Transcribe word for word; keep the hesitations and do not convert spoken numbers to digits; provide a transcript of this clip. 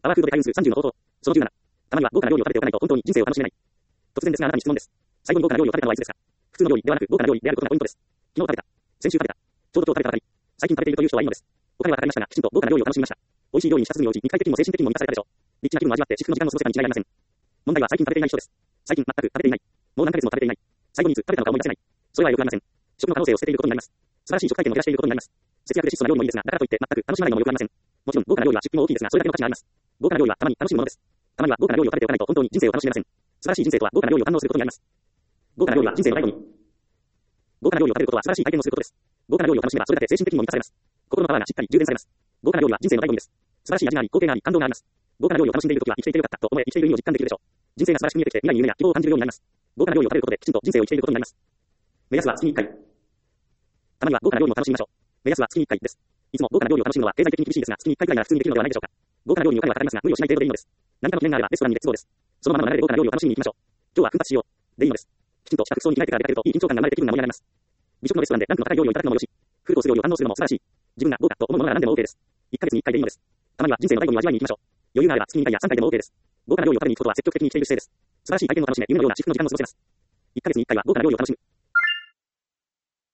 パワーフードで開運数さんじゅうの方法。そのじゅうなな。たまには豪華な料理を食べておかないと本当に人生を楽しめない。突然ですがあなたに質問です。最後に豪華な料理を食べたのはいつですか？普通の料理ではなく豪華な料理であることがポイントです。昨日食べた。先週食べた。ちょうど今日食べたばかり。最近食べているという人はいいのです。お金はかかりましたが、きちんと豪華な料理を楽しみました。美味しい料理にしたすぎるうち肉体的にも精神的にも満たされたでしょう。リッチな気分を味わって至福の時間の過ごせたに違いありません。問題は最近食べていない人です。最近全く食べていない。もう何ヶ月も食べていない。最後にいつ食べたのか思い出せない。それはよくありません。食の可能性を捨てていることになります。素晴らしい食体験を減らしていることになります。節約で質素な料理もいいですが、だからといって全く楽しまないのもよくありません。もちろん豪華な料理は出費も大きいですが、それだけの価値があります。豪華な料理はたまに楽しむものです。たまには豪華な料理を食べておかないと本当に人生を楽しめません。素晴らしい人生とは豪華な料理を堪能することにあります。豪華な料理は人生の醍醐味。豪華な料理を食べることは素晴らしい体験をすることです。豪華な料理を楽しめばそれだけ精神的にも満たされます。心のパワーがしっかり充電されます。豪華な料理は人生の醍醐味です。素晴らしい味があり、光景があり、感動があります。豪華な料理を楽しんでいるときは生きていてよかったと思え、生きている意味を実感できるでしょう。人生が素晴らしく見えてきて、未来に夢や希望を感じるようになります。豪華な料理を食べることできちんと人生を生きていることになります。目安は月にいっかい。たまには豪華な料理も楽しみましょう。目安は月にいっかいです。いつも豪華な料理を楽しむのは経済的に厳しいですが、月にいっかいくらいなら普通にできるのではないでしょうか。豪華な料理にお金はかかりますが、無理をしない程度でいいのです。何かの記念があればレストランに別都合です。そのままの流れで豪華な料理を楽しみに行きましょう。今日は奮発しよう。でいいのです。きちんとした服装に着替えてから出かけるといい緊張感が生まれて気分が盛り上がります。美食のレストランでランクの高い料理をいただくのもよし、フルコース料理を堪能するのも素晴らしい。自分が豪華と思うものなら何でも OK です。いっかげつにいっかいでいいのです。たまには人生の醍醐味を味わいに行きましょう。余裕があれば月ににかいやさんかいでも OK です。豪華な料理を食べに行くことは積極的に生きている姿勢です。素晴らしい体験を楽しめ、夢のような至福の時間を過ごせます。いっかげつにいっかいは豪華な料理を楽しむ。